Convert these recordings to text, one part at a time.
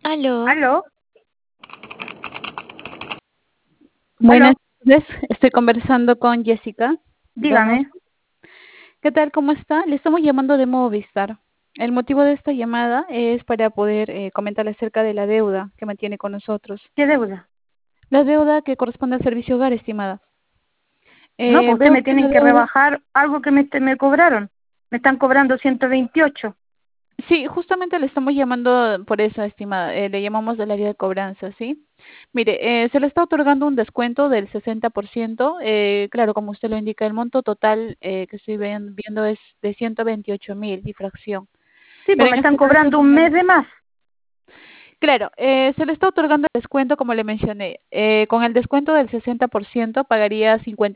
Aló, ¿Aló? buenas ¿Aló? tardes. Estoy conversando con Jessica Donoso. Dígame. ¿Qué tal? ¿Cómo está? Le estamos llamando de Movistar. El motivo de esta llamada es para poder comentarle acerca de la deuda que mantiene con nosotros. ¿Qué deuda? La deuda que corresponde al servicio hogar, estimada. No, pues ustedes Veo me que la tienen que deuda. rebajar algo que me cobraron. Me están cobrando 128. Sí, justamente le estamos llamando por eso, estimada. Le llamamos del área de cobranza, ¿sí? Mire, se le está otorgando un descuento del 60%. Claro, como usted lo indica, el monto total que estoy viendo es de 128.000 y fracción. Sí, Pero pues en me están este caso, cobrando un mes de más. claro, se le está otorgando el descuento, como le mencioné. Con el descuento del 60% pagaría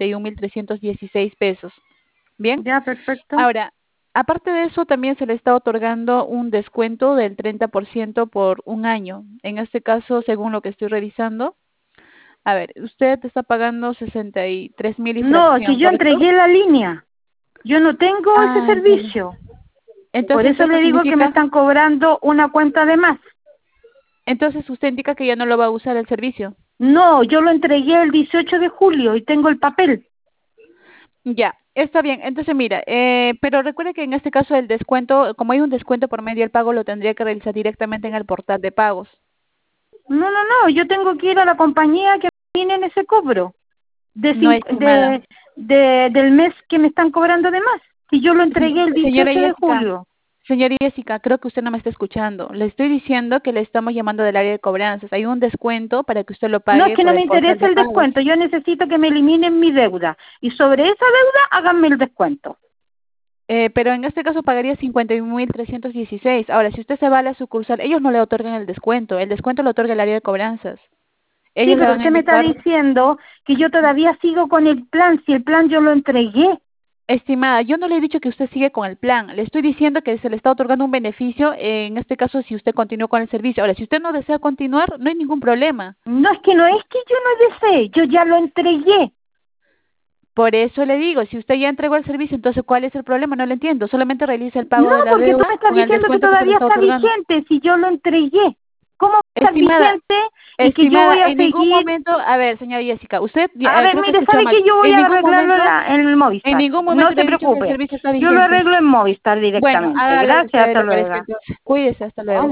51.316 pesos. Bien. Ya, perfecto. Ahora, aparte de eso, también se le está otorgando un descuento del 30% por un año. En este caso, según lo que estoy revisando, a ver, usted está pagando 63.000 y No, es que fracción, yo ¿correcto? entregué la línea. Yo no tengo ese Ah, ya. servicio. Por Entonces, eso esto le digo que me significa, están cobrando una cuenta de más. entonces usted indica que ya no lo va a usar el servicio. No, yo lo entregué el 18 de julio y tengo el papel. Ya, está bien. Entonces, mira, pero recuerde que en este caso el descuento, como hay un descuento por medio del pago, lo tendría que realizar directamente en el portal de pagos. No, no, no, yo tengo que ir a la compañía que me en ese cobro de, No, cinco, estimada. del mes que me están cobrando de más. Si yo lo entregué el Señora 18 de Jessica, julio. señora Jessica, creo que usted no me está escuchando. Le estoy diciendo que le estamos llamando del área de cobranzas. Hay un descuento para que usted lo No, es pague que por no me el portal interesa de el pagos. descuento, yo necesito que me eliminen mi deuda. Y sobre esa deuda háganme el descuento. Pero en este caso pagaría 51.316. Ahora, si usted se va a la sucursal, ellos no le otorgan el descuento lo otorga el área de cobranzas. Sí, Ellos le pero van a usted me está indicar. diciendo que yo todavía sigo con el plan, si el plan yo lo entregué. Estimada, yo no le he dicho que usted sigue con el plan, le estoy diciendo que se le está otorgando un beneficio, en este caso si usted continúa con el servicio. Ahora, si usted no desea continuar, no hay ningún problema. No, es que no es que yo no desee, yo ya lo entregué. Por eso le digo, si usted ya entregó el servicio, entonces ¿cuál es el problema? No lo entiendo, solamente realiza el No, pago de la porque tú me deuda estás con el diciendo que descuento que se le todavía está está otorgando. vigente si yo lo entregué. ¿Cómo va a estar Estimada, vigente y que yo estimada, voy a en ningún seguir? momento, a ver, señora Jessica, usted A ver, creo que mire, escuchó ¿sabe mal. qué? Yo voy En a ningún arreglarlo momento, en el en Movistar. ningún No momento le se he dicho que el preocupe. servicio está Yo lo vigente. arreglo en Movistar Bueno, directamente. hágale lo que Gracias, usted hasta le parezca luego. entonces. Cuídese, hasta luego.